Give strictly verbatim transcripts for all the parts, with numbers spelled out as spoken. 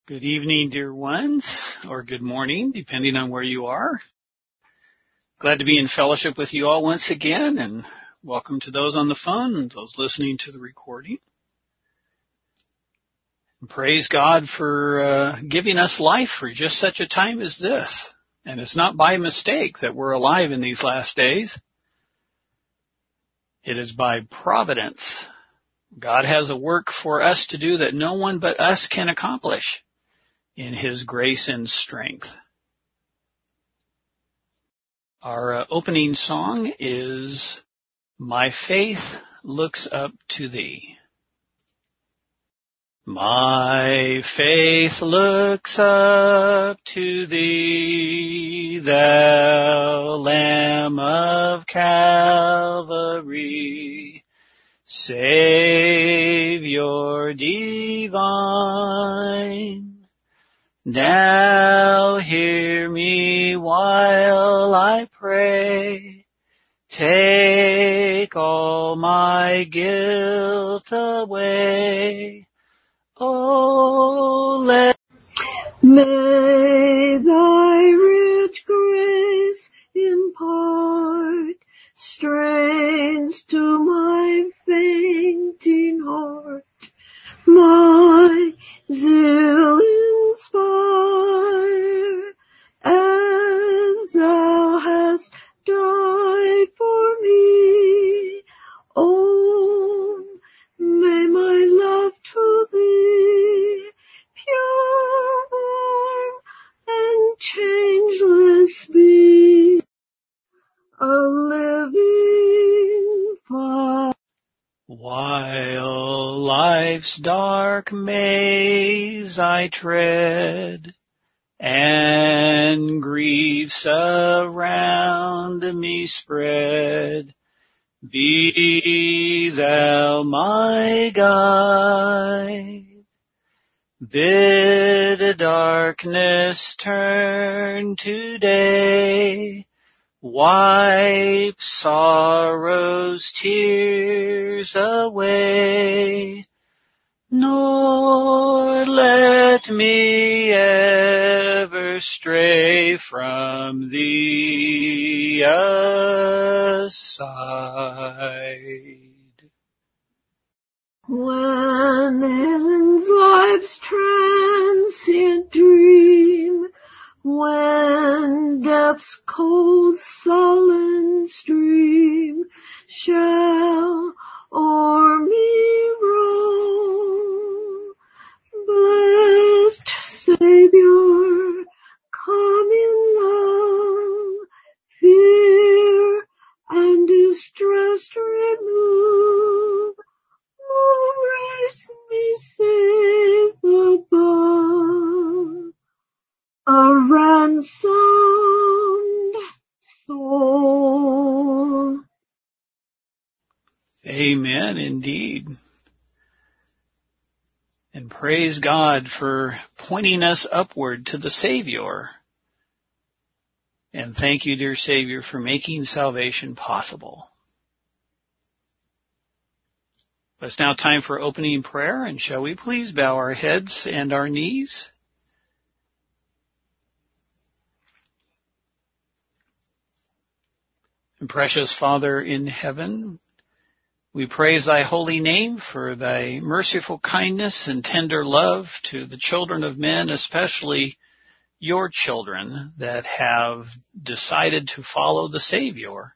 Good evening, dear ones, or good morning, depending on where you are. Glad to be in fellowship with you all once again, and welcome to those on the phone and those listening to the recording. And praise God for uh, giving us life for just such a time as this. And it's not by mistake that we're alive in these last days. It is by providence. God has a work for us to do that no one but us can accomplish in His grace and strength. Our uh, opening song is My Faith Looks Up to Thee. My faith looks up to Thee, Thou Lamb of Calvary, Savior divine. Now hear me while I pray. Take all my guilt away. Oh, let May Thy rich grace impart strength to my fainting heart. My zeal inspire, as Thou hast died for me. Oh, may my love to Thee pure, warm, and changeless be, a living fire. While life's dark maze I tread, and griefs around me spread, be Thou my guide. Bid darkness turn to day, wipe sorrow's tears away, nor let me ever stray from Thee aside. When ends life's transient dream, when death's cold sullen stream shall o'er me roll, blessed Savior, come in love, fear and distress remove, oh, raise me safe above, a ransomed soul. Amen, indeed. And praise God for pointing us upward to the Savior. And thank you, dear Savior, for making salvation possible. It's now time for opening prayer, and shall we please bow our heads and our knees? And precious Father in heaven, we praise Thy holy name for Thy merciful kindness and tender love to the children of men, especially your children that have decided to follow the Savior.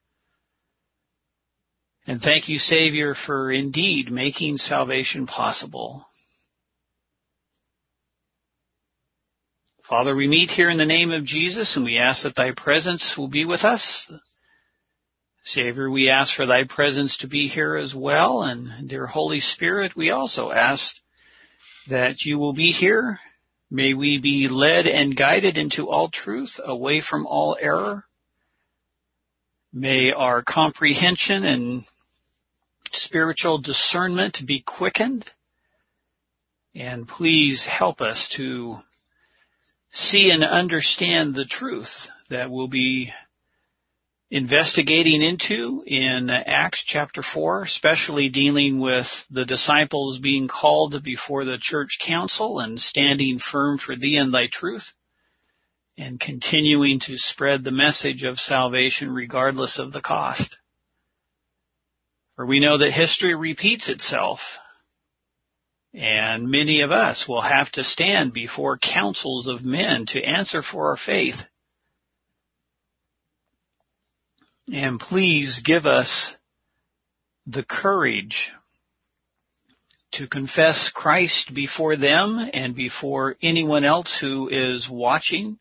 And thank you, Savior, for indeed making salvation possible. Father, we meet here in the name of Jesus, and we ask that Thy presence will be with us. Savior, we ask for Thy presence to be here as well. And dear Holy Spirit, we also ask that You will be here. May we be led and guided into all truth, away from all error. May our comprehension and spiritual discernment be quickened. And please help us to see and understand the truth that will be investigating into in Acts chapter four, especially dealing with the disciples being called before the church council and standing firm for thee and thy truth, and continuing to spread the message of salvation regardless of the cost. For we know that history repeats itself, and many of us will have to stand before councils of men to answer for our faith. And please give us the courage to confess Christ before them and before anyone else who is watching,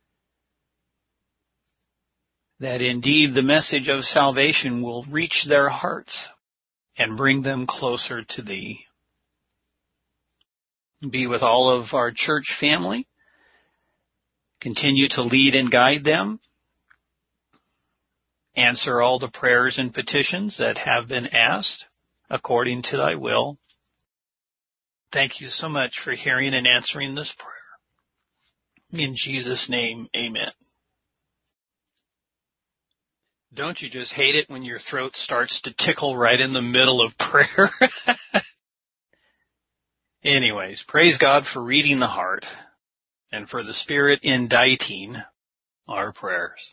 that indeed the message of salvation will reach their hearts and bring them closer to thee. Be with all of our church family. Continue to lead and guide them. Answer all the prayers and petitions that have been asked according to thy will. Thank you so much for hearing and answering this prayer. In Jesus' name, amen. Don't you just hate it when your throat starts to tickle right in the middle of prayer? Anyways, praise God for reading the heart and for the Spirit inditing our prayers.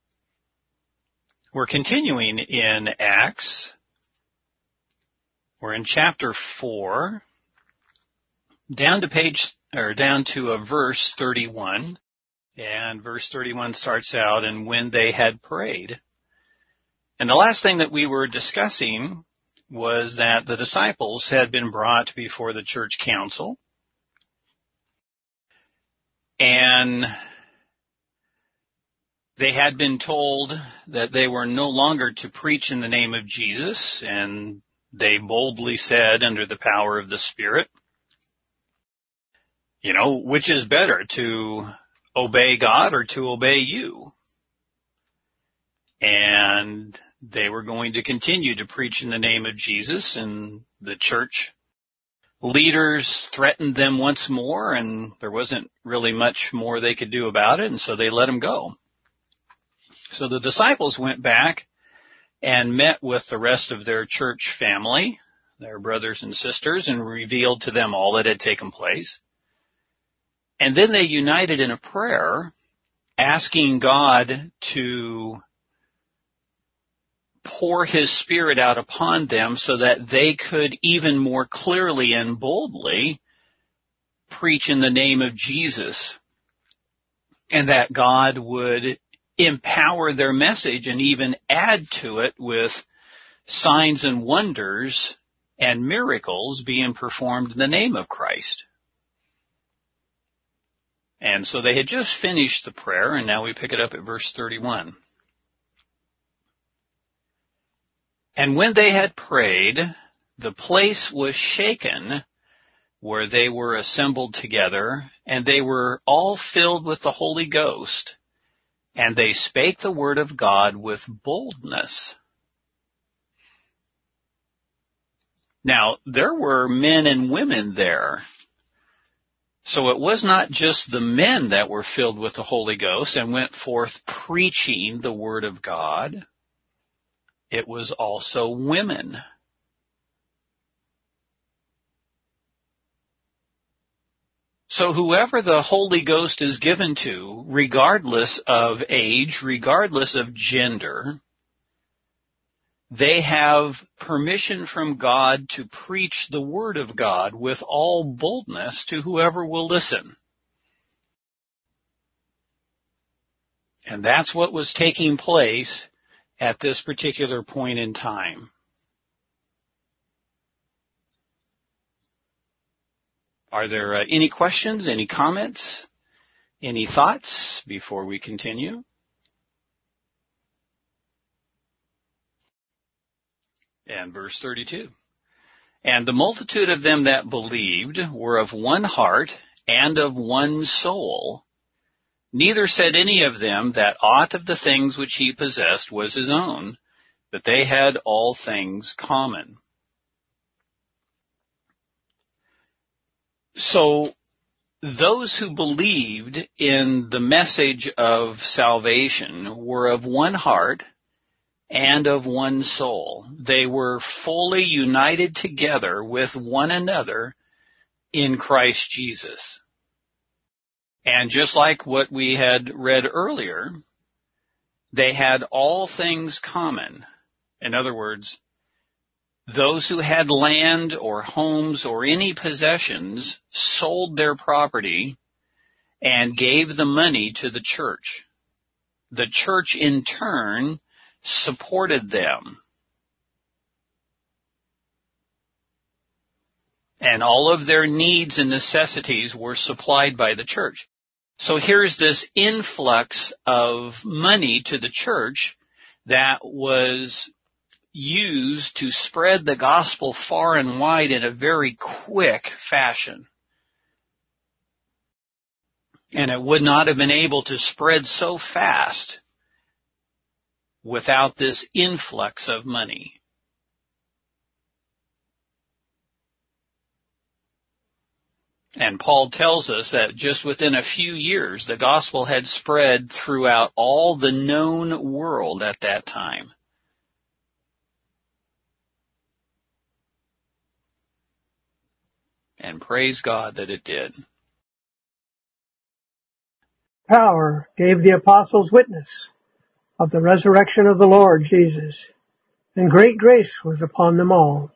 We're continuing in Acts. We're in chapter four, down to page, or down to a verse thirty-one. And verse thirty-one starts out, and when they had prayed. And the last thing that we were discussing was that the disciples had been brought before the church council. And they had been told that they were no longer to preach in the name of Jesus, and they boldly said, under the power of the Spirit, you know, which is better, to obey God or to obey you? And they were going to continue to preach in the name of Jesus, and the church leaders threatened them once more, and there wasn't really much more they could do about it, and so they let them go. So the disciples went back and met with the rest of their church family, their brothers and sisters, and revealed to them all that had taken place. And then they united in a prayer, asking God to pour His Spirit out upon them so that they could even more clearly and boldly preach in the name of Jesus, and that God would empower their message and even add to it with signs and wonders and miracles being performed in the name of Christ. And so they had just finished the prayer, and now we pick it up at verse thirty-one. And when they had prayed, the place was shaken where they were assembled together, and they were all filled with the Holy Ghost, and they spake the word of God with boldness. Now, there were men and women there. So it was not just the men that were filled with the Holy Ghost and went forth preaching the word of God. It was also women. So whoever the Holy Ghost is given to, regardless of age, regardless of gender, they have permission from God to preach the Word of God with all boldness to whoever will listen. And that's what was taking place at this particular point in time. Are there uh, any questions, any comments, any thoughts before we continue? And verse thirty-two. And the multitude of them that believed were of one heart and of one soul. Neither said any of them that aught of the things which he possessed was his own, but they had all things common. So those who believed in the message of salvation were of one heart and of one soul. They were fully united together with one another in Christ Jesus. And just like what we had read earlier, they had all things common. In other words, those who had land or homes or any possessions sold their property and gave the money to the church. The church in turn supported them. And all of their needs and necessities were supplied by the church. So here's this influx of money to the church that was used to spread the gospel far and wide in a very quick fashion. And it would not have been able to spread so fast without this influx of money. And Paul tells us that just within a few years, the gospel had spread throughout all the known world at that time. And praise God that it did. Power gave the apostles witness of the resurrection of the Lord Jesus, and great grace was upon them all.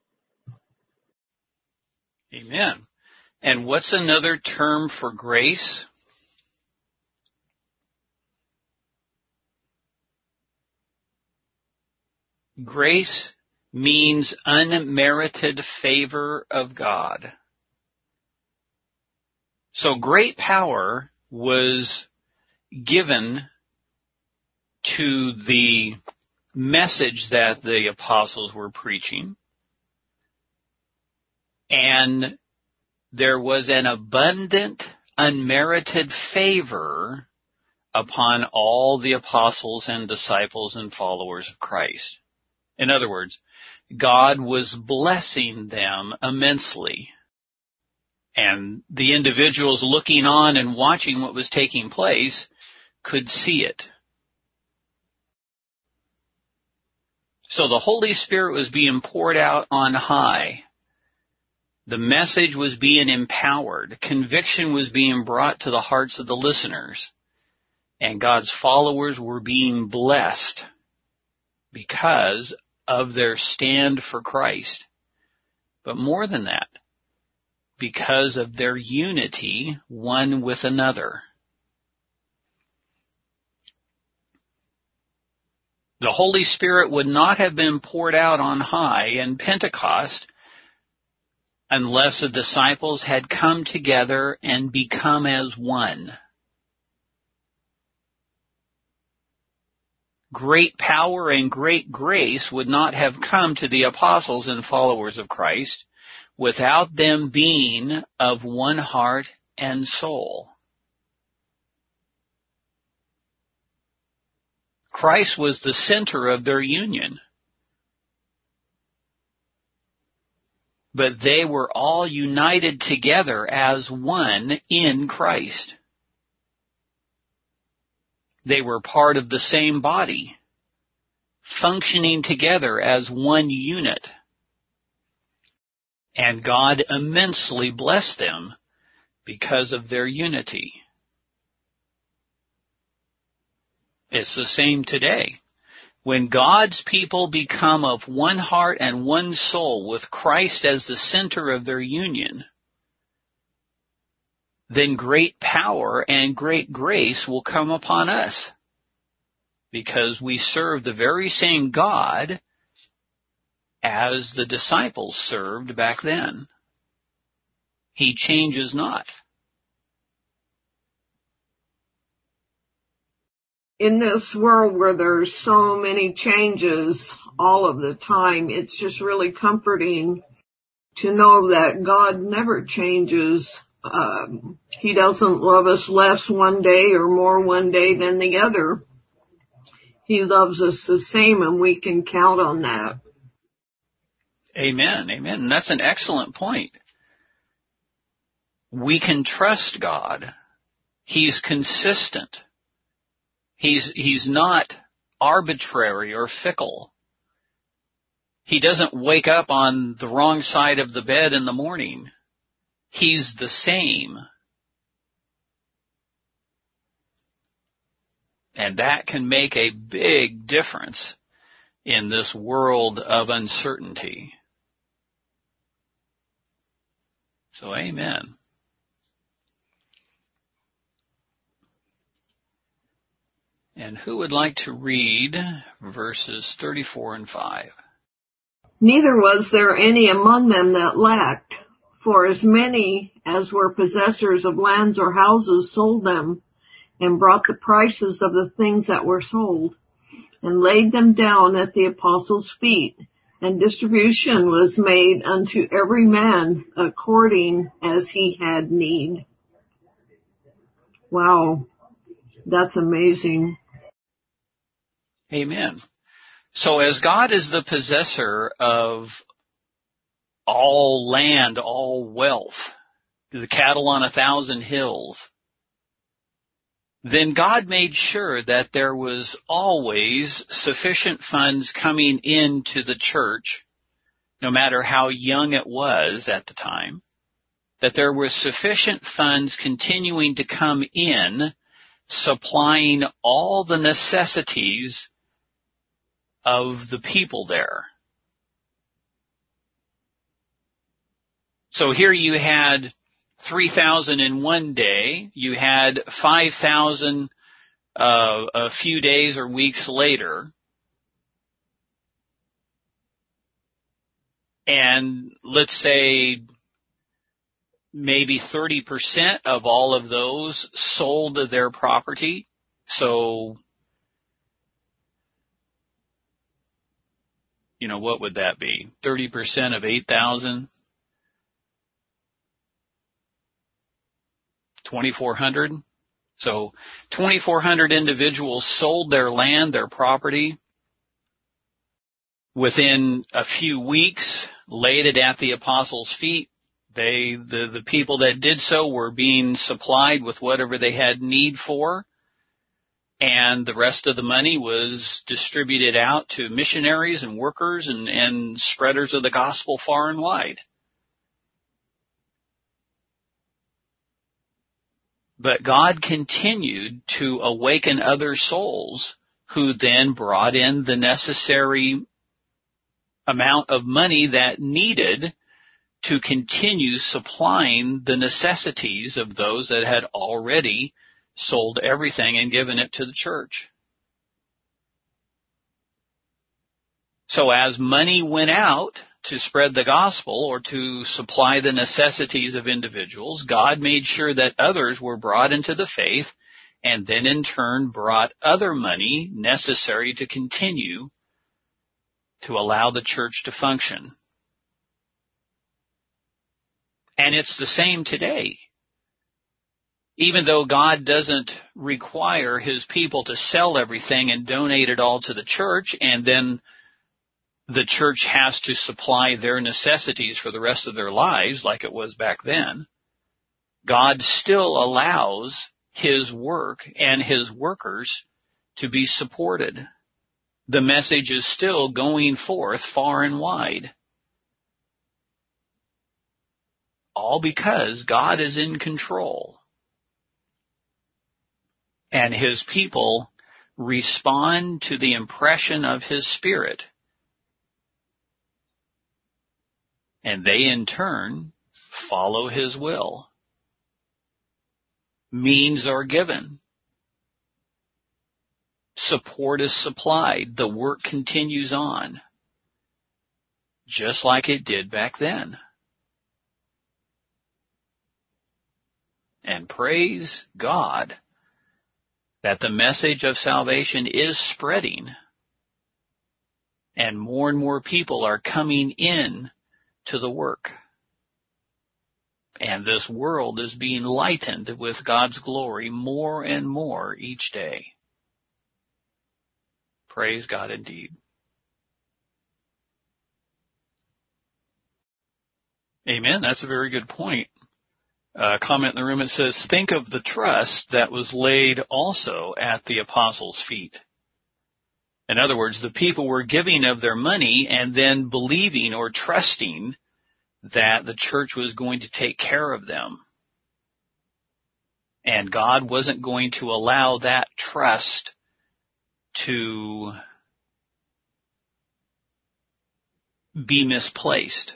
Amen. And what's another term for grace? Grace means unmerited favor of God. So great power was given to the message that the apostles were preaching, and there was an abundant, unmerited favor upon all the apostles and disciples and followers of Christ. In other words, God was blessing them immensely. And the individuals looking on and watching what was taking place could see it. So the Holy Spirit was being poured out on high. The message was being empowered. Conviction was being brought to the hearts of the listeners. And God's followers were being blessed because of their stand for Christ. But more than that, because of their unity one with another. The Holy Spirit would not have been poured out on high in Pentecost unless the disciples had come together and become as one. Great power and great grace would not have come to the apostles and followers of Christ without them being of one heart and soul. Christ was the center of their union. But they were all united together as one in Christ. They were part of the same body, functioning together as one unit. And God immensely blessed them because of their unity. It's the same today. When God's people become of one heart and one soul with Christ as the center of their union, then great power and great grace will come upon us because we serve the very same God as the disciples served back then. He changes not. In this world where there's so many changes all of the time, it's just really comforting to know that God never changes. Um, he doesn't love us less one day or more one day than the other. He loves us the same, and we can count on that. Amen, amen. And that's an excellent point. We can trust God. He's consistent. He's, he's not arbitrary or fickle. He doesn't wake up on the wrong side of the bed in the morning. He's the same. And that can make a big difference in this world of uncertainty. So, amen. And who would like to read verses thirty-four and five? Neither was there any among them that lacked, for as many as were possessors of lands or houses sold them, and brought the prices of the things that were sold, and laid them down at the apostles' feet, and distribution was made unto every man according as he had need. Wow, that's amazing. Amen. So as God is the possessor of all land, all wealth, the cattle on a thousand hills, then God made sure that there was always sufficient funds coming into the church, no matter how young it was at the time, that there was sufficient funds continuing to come in, supplying all the necessities of the people there. So here you had three thousand in one day, you had five thousand uh, a few days or weeks later, and let's say maybe thirty percent of all of those sold their property. So, you know, what would that be? thirty percent of eight thousand? twenty-four hundred. So twenty-four hundred individuals sold their land, their property. Within a few weeks, laid it at the apostles' feet. They, the, the people that did so were being supplied with whatever they had need for, and the rest of the money was distributed out to missionaries and workers and, and spreaders of the gospel far and wide. But God continued to awaken other souls who then brought in the necessary amount of money that needed to continue supplying the necessities of those that had already sold everything and given it to the church. So as money went out to spread the gospel or to supply the necessities of individuals, God made sure that others were brought into the faith and then in turn brought other money necessary to continue to allow the church to function. And it's the same today. Even though God doesn't require His people to sell everything and donate it all to the church, and then the church has to supply their necessities for the rest of their lives like it was back then, God still allows His work and His workers to be supported. The message is still going forth far and wide. All because God is in control. And His people respond to the impression of His Spirit. And they in turn follow His will. Means are given. Support is supplied. The work continues on. Just like it did back then. And praise God that the message of salvation is spreading. And more and more people are coming in to the work. And this world is being lightened with God's glory more and more each day. Praise God indeed. Amen. That's a very good point. Uh, comment in the room, it says, think of the trust that was laid also at the apostles' feet. In other words, the people were giving of their money and then believing or trusting that the church was going to take care of them. And God wasn't going to allow that trust to be misplaced.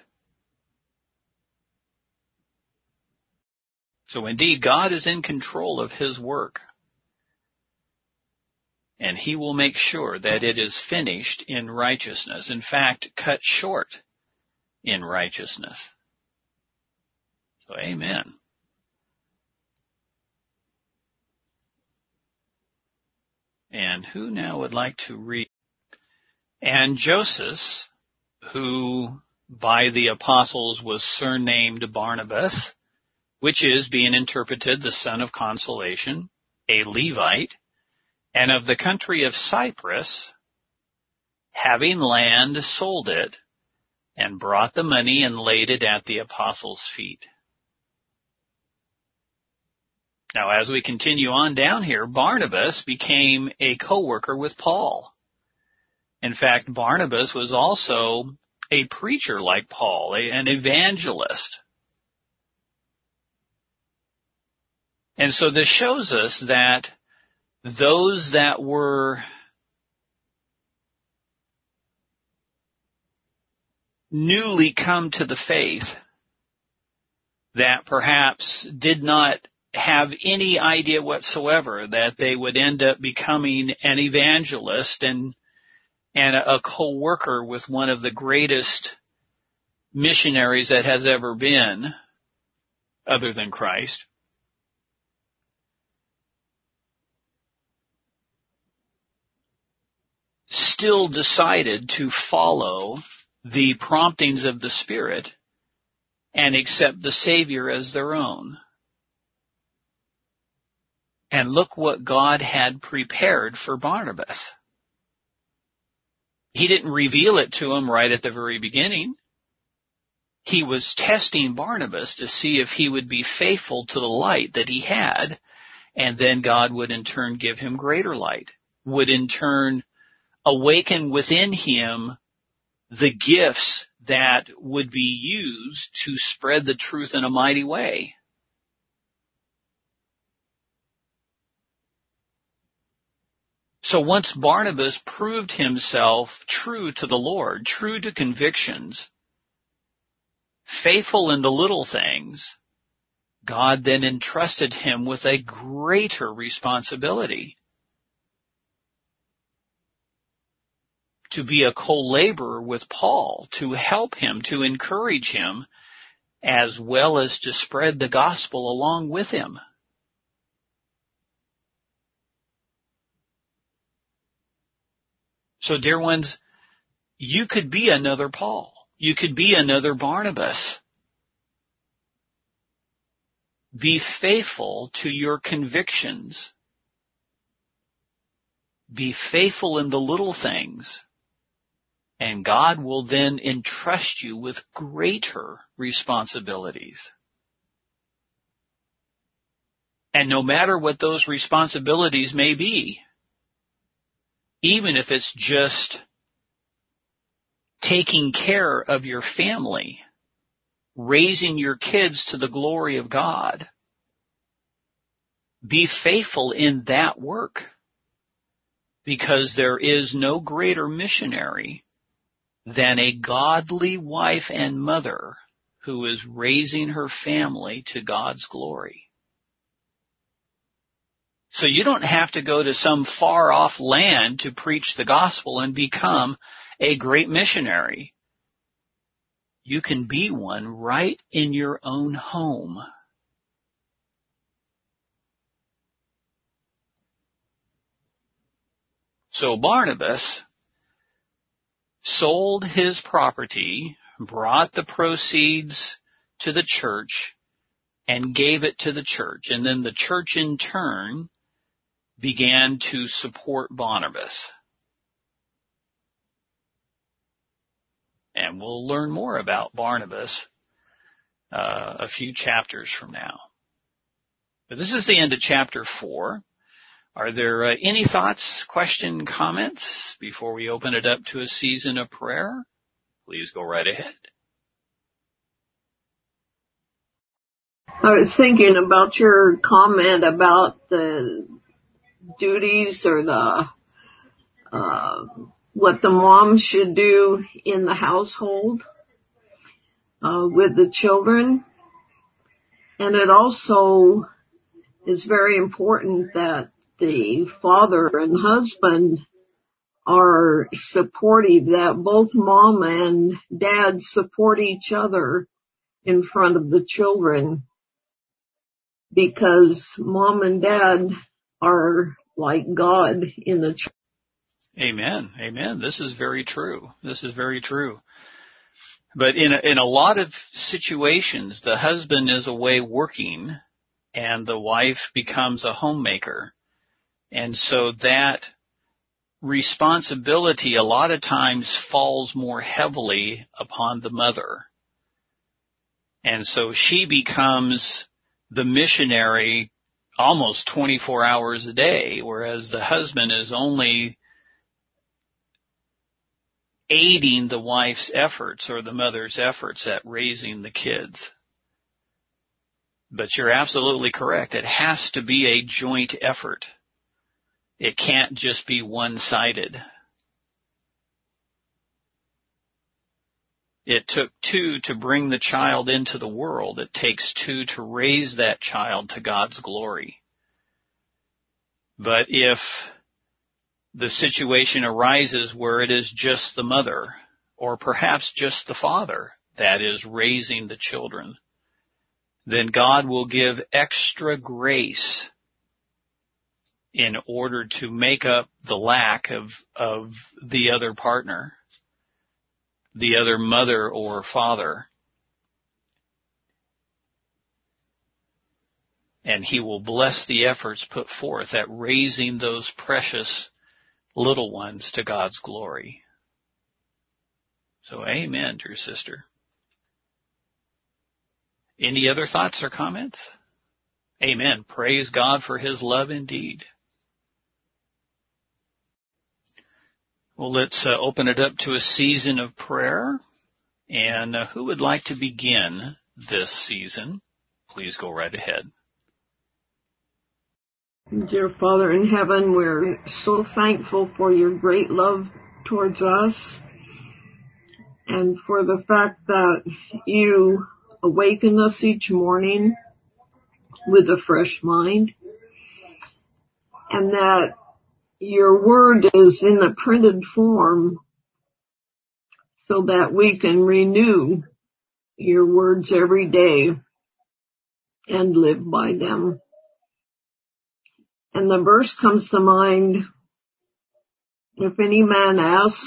So indeed, God is in control of His work. And He will make sure that it is finished in righteousness. In fact, cut short in righteousness. So amen. And who now would like to read? And Joseph, who by the apostles was surnamed Barnabas, which is, being interpreted, the son of consolation, a Levite, and of the country of Cyprus, having land, sold it, and brought the money and laid it at the apostles' feet. Now, as we continue on down here, Barnabas became a co-worker with Paul. In fact, Barnabas was also a preacher like Paul, a, an evangelist. And so this shows us that those that were newly come to the faith, that perhaps did not have any idea whatsoever that they would end up becoming an evangelist and and a co-worker with one of the greatest missionaries that has ever been, other than Christ. Still decided to follow the promptings of the Spirit and accept the Savior as their own. And look what God had prepared for Barnabas. He didn't reveal it to him right at the very beginning. He was testing Barnabas to see if he would be faithful to the light that he had, and then God would in turn give him greater light, would in turn awaken within him the gifts that would be used to spread the truth in a mighty way. So once Barnabas proved himself true to the Lord, true to convictions, faithful in the little things, God then entrusted him with a greater responsibility to be a co-laborer with Paul, to help him, to encourage him, as well as to spread the gospel along with him. So, dear ones, you could be another Paul. You could be another Barnabas. Be faithful to your convictions. Be faithful in the little things. And God will then entrust you with greater responsibilities. And no matter what those responsibilities may be, even if it's just taking care of your family, raising your kids to the glory of God, be faithful in that work, because there is no greater missionary than a godly wife and mother who is raising her family to God's glory. So you don't have to go to some far-off land to preach the gospel and become a great missionary. You can be one right in your own home. So Barnabas sold his property, brought the proceeds to the church, and gave it to the church. And then the church in turn began to support Barnabas. And we'll learn more about Barnabas uh, a few chapters from now. But this is the end of chapter four. Are there uh, any thoughts, question, comments before we open it up to a season of prayer? Please go right ahead. I was thinking about your comment about the duties or the uh, what the mom should do in the household uh, with the children. And it also is very important that the father and husband are supportive, that both mom and dad support each other in front of the children, because mom and dad are like God in the church. Amen. Amen. This is very true. This is very true. But in a, in a lot of situations, the husband is away working and the wife becomes a homemaker. And so that responsibility a lot of times falls more heavily upon the mother. And so she becomes the missionary almost twenty-four hours a day, whereas the husband is only aiding the wife's efforts or the mother's efforts at raising the kids. But you're absolutely correct. It has to be a joint effort. It can't just be one-sided. It took two to bring the child into the world. It takes two to raise that child to God's glory. But if the situation arises where it is just the mother, or perhaps just the father that is raising the children, then God will give extra grace in order to make up the lack of, of the other partner, the other mother or father. And he will bless the efforts put forth at raising those precious little ones to God's glory. So amen, dear sister. Any other thoughts or comments? Amen. Praise God for his love indeed. Well, let's uh, open it up to a season of prayer. And uh, who would like to begin this season? Please go right ahead. Dear Father in heaven, we're so thankful for your great love towards us and for the fact that you awaken us each morning with a fresh mind, and that your word is in a printed form so that we can renew your words every day and live by them. And the verse comes to mind, if any man ask,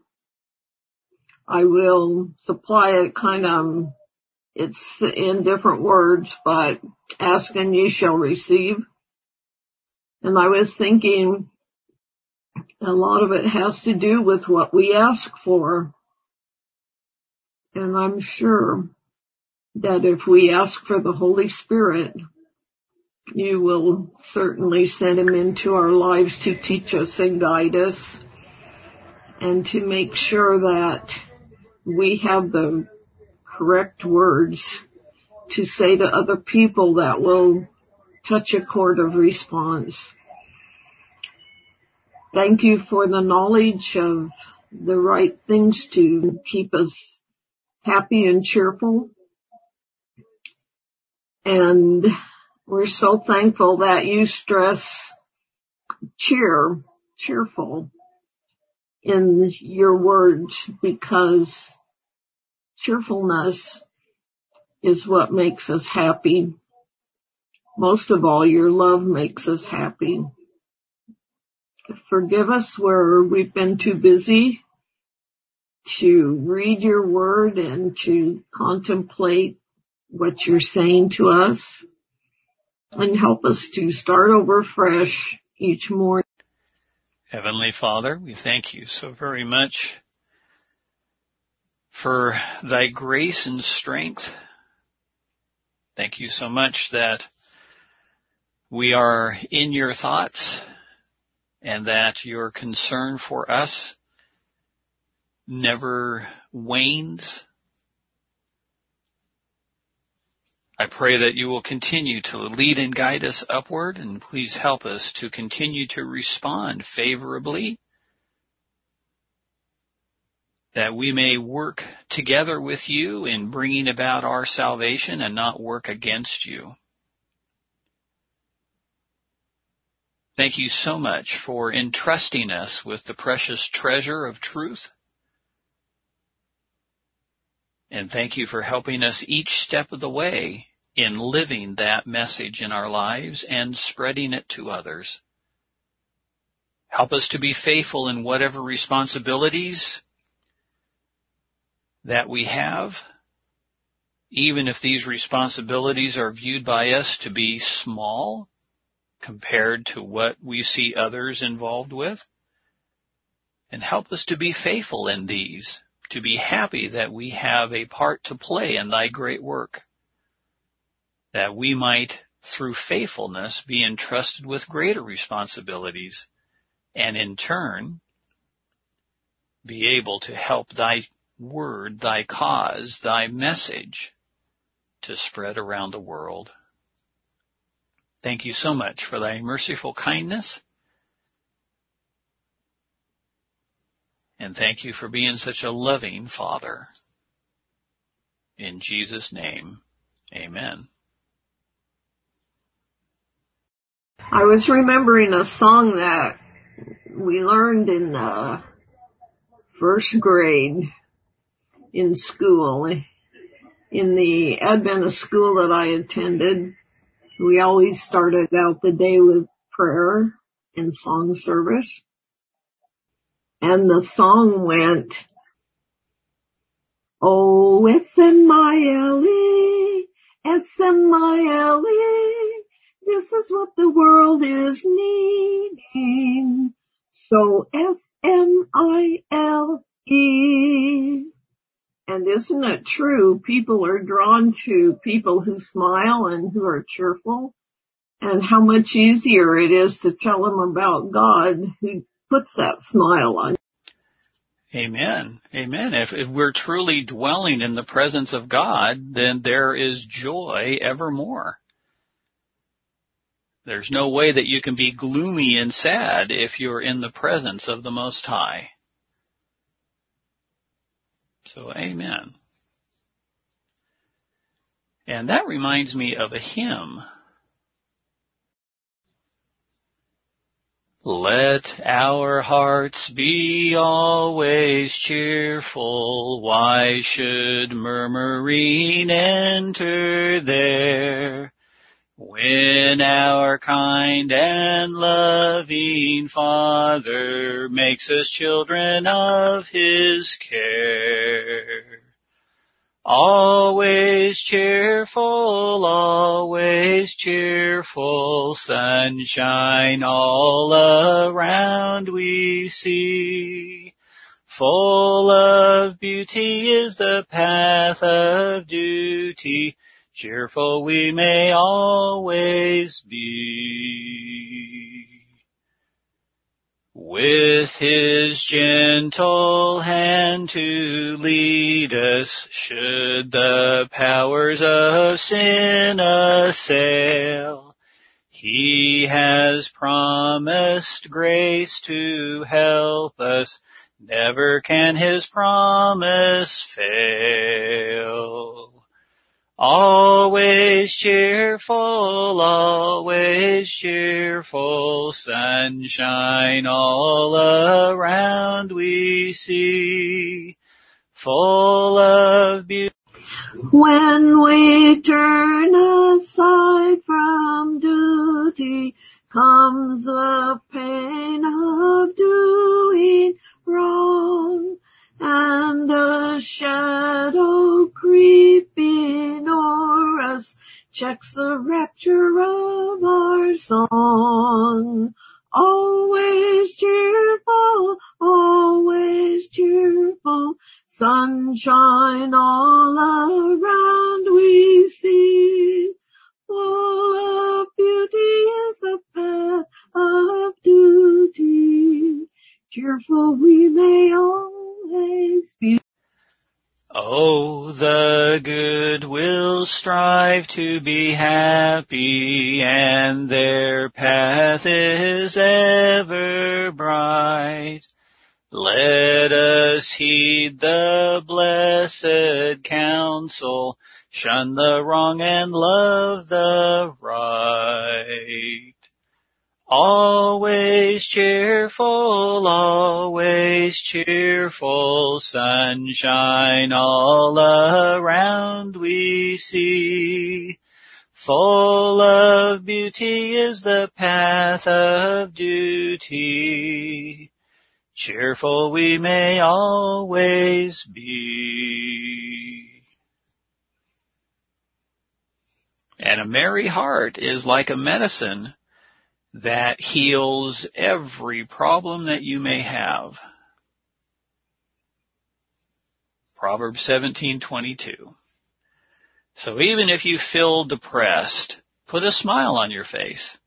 I will supply it. Kind of, it's in different words, but ask and ye shall receive. And I was thinking a lot of it has to do with what we ask for. And I'm sure that if we ask for the Holy Spirit, you will certainly send him into our lives to teach us and guide us and to make sure that we have the correct words to say to other people that will touch a chord of response. Thank you for the knowledge of the right things to keep us happy and cheerful. And we're so thankful that you stress cheer, cheerful in your words, because cheerfulness is what makes us happy. Most of all, your love makes us happy. Forgive us where we've been too busy to read your word and to contemplate what you're saying to us, and help us to start over fresh each morning. Heavenly Father, we thank you so very much for thy grace and strength. Thank you so much that we are in your thoughts and that your concern for us never wanes. I pray that you will continue to lead and guide us upward, and please help us to continue to respond favorably, that we may work together with you in bringing about our salvation and not work against you. Thank you so much for entrusting us with the precious treasure of truth. And thank you for helping us each step of the way in living that message in our lives and spreading it to others. Help us to be faithful in whatever responsibilities that we have, even if these responsibilities are viewed by us to be small compared to what we see others involved with. And help us to be faithful in these, to be happy that we have a part to play in thy great work, that we might, through faithfulness, be entrusted with greater responsibilities, and in turn, be able to help thy word, thy cause, thy message to spread around the world. Thank you so much for thy merciful kindness. And thank you for being such a loving Father. In Jesus' name, amen. I was remembering a song that we learned in the first grade in school. In the Adventist school that I attended, we always started out the day with prayer and song service. And the song went, oh, S M I L E, S M I L E, this is what the world is needing. So S M I L E. And isn't it true? People are drawn to people who smile and who are cheerful. And how much easier it is to tell them about God who puts that smile on. Amen. Amen. If, if we're truly dwelling in the presence of God, then there is joy evermore. There's no way that you can be gloomy and sad if you're in the presence of the Most High. So, amen. And that reminds me of a hymn. Let our hearts be always cheerful. Why should murmuring enter there? When our kind and loving Father makes us children of His care. Always cheerful, always cheerful, sunshine all around we see. Full of beauty is the path of duty, cheerful we may always be. With His gentle hand to lead us, should the powers of sin assail, He has promised grace to help us, never can His promise fail. Always cheerful, always cheerful, sunshine all around we see, full of beauty. When we turn aside from duty, comes the pain of doing wrong, and a shadow creeping o'er us checks the rapture of our song. Always cheerful, always cheerful, sunshine all around we see. Full of beauty is the path of duty, the good will strive to be happy, and their path is ever bright. Let us heed the blessed counsel, shun the wrong and love the right. Always cheerful, always cheerful, sunshine all around we see. Full of beauty is the path of duty. Cheerful we may always be. And a merry heart is like a medicine that heals every problem that you may have. Proverbs seventeen twenty-two. So even if you feel depressed, put a smile on your face.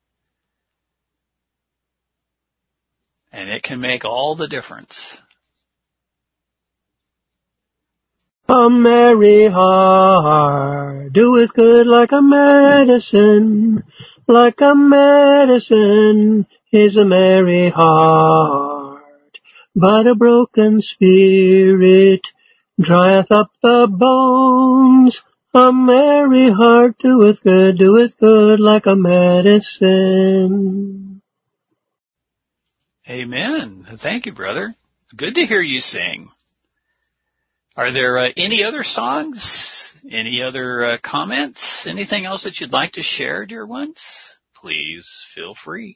And it can make all the difference. A merry heart doeth good like a medicine. Like a medicine is a merry heart. But a broken spirit drieth up the bones. A merry heart doeth good, doeth good like a medicine. Amen. Thank you, brother. Good to hear you sing. Are there uh, any other songs? Any other uh, comments? Anything else that you'd like to share, dear ones? Please feel free.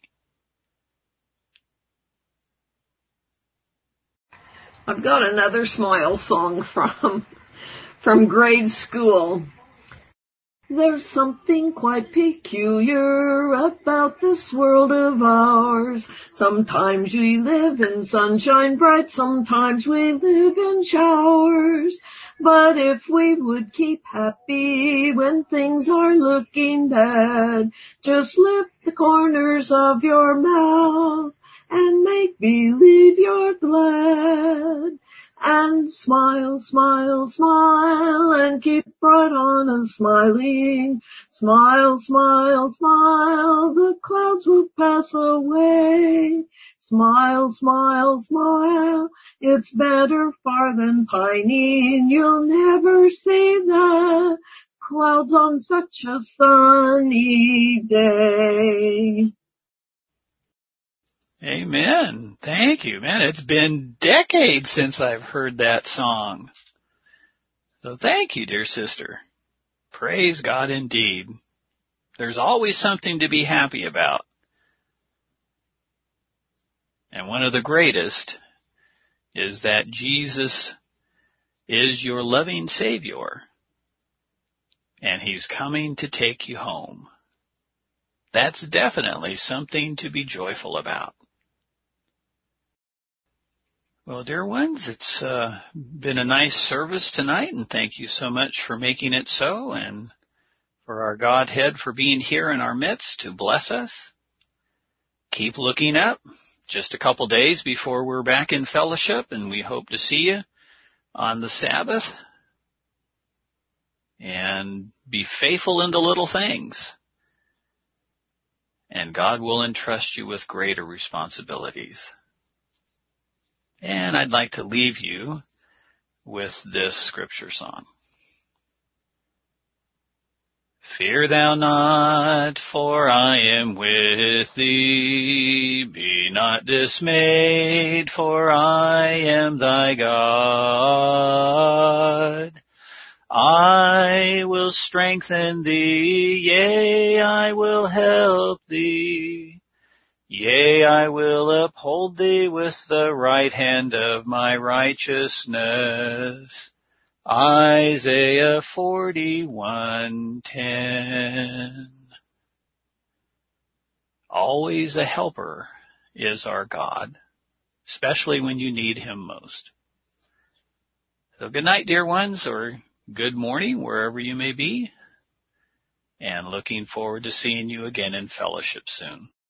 I've got another smile song from from grade school. There's something quite peculiar about this world of ours. Sometimes we live in sunshine bright, sometimes we live in showers. But if we would keep happy when things are looking bad, just lift the corners of your mouth and make believe you're glad. And smile, smile, smile, and keep right on a smiling. Smile, smile, smile, the clouds will pass away. Smile, smile, smile, it's better far than pining. You'll never see the clouds on such a sunny day. Amen. Thank you, man. It's been decades since I've heard that song. So thank you, dear sister. Praise God indeed. There's always something to be happy about. And one of the greatest is that Jesus is your loving Savior, and He's coming to take you home. That's definitely something to be joyful about. Well, dear ones, it's uh, been a nice service tonight, and thank you so much for making it so, and for our Godhead for being here in our midst to bless us. Keep looking up. Just a couple days before we're back in fellowship, and we hope to see you on the Sabbath. And be faithful in the little things, and God will entrust you with greater responsibilities. And I'd like to leave you with this scripture song. Fear thou not, for I am with thee. Be not dismayed, for I am thy God. I will strengthen thee, yea, I will help thee. Yea, I will uphold thee with the right hand of my righteousness. Isaiah forty-one ten. Always a helper is our God, especially when you need Him most. So good night, dear ones, or good morning, wherever you may be, and looking forward to seeing you again in fellowship soon.